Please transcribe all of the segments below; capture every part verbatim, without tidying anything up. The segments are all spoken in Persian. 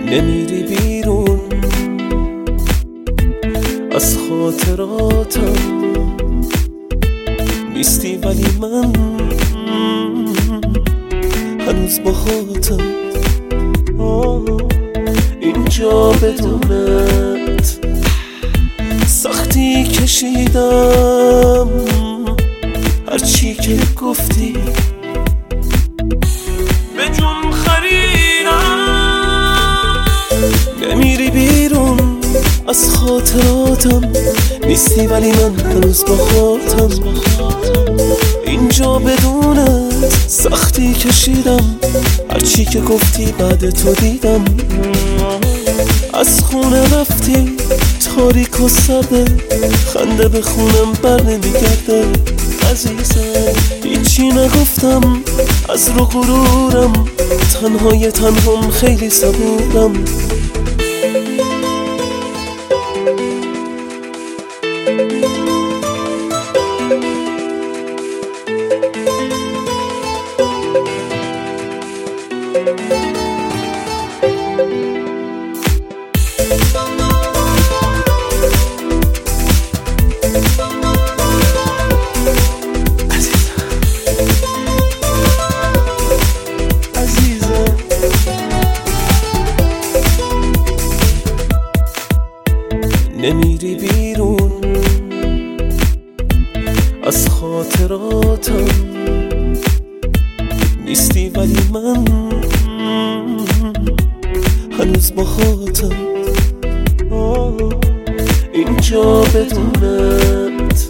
نمیری بیرون از خاطراتم، نیستی ولی من هنوز باهاتم. اینجا بدونت سختی کشیدم، هرچی که گفتی به جون خریدم. نمیری بیرون از خاطراتم، نیستی ولی من هنوز باهاتم. اینجا بدونت سختی کشیدم، هرچی که گفتی بعد تو دیدم. از خونه رفتی تاریک و سرده، خنده به خونم بر نمیگرده. عزیزم هیچی نگفتم از رو غرورم، تنهای تنهام خیلی صبورم. نمیری بیرون از خاطراتم، نیستی ولی من هنوز باهاتم. اینجا بدونت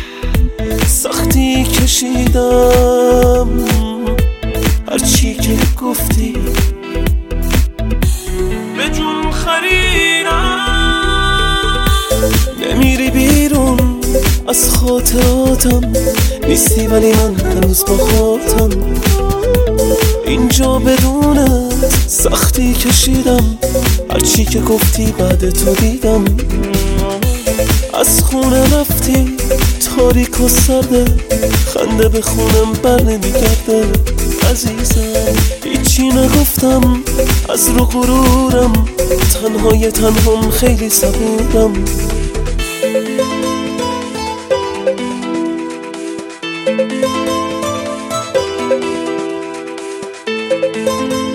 سختی کشیدم، هرچی که گفتی به جون خریدم. نمیری بیرون از خاطراتم، نیستی ولی من هنوز باهاتم. اینجا بدونت سختی کشیدم، هرچی که گفتی بعد تو دیدم. از خونه رفتی تاریک و سرده، خنده به خونم بر نمیگرده. عزیزم هیچی نگفتم از رو غرورم، تنهای تنهام خیلی صبورم. Thank you.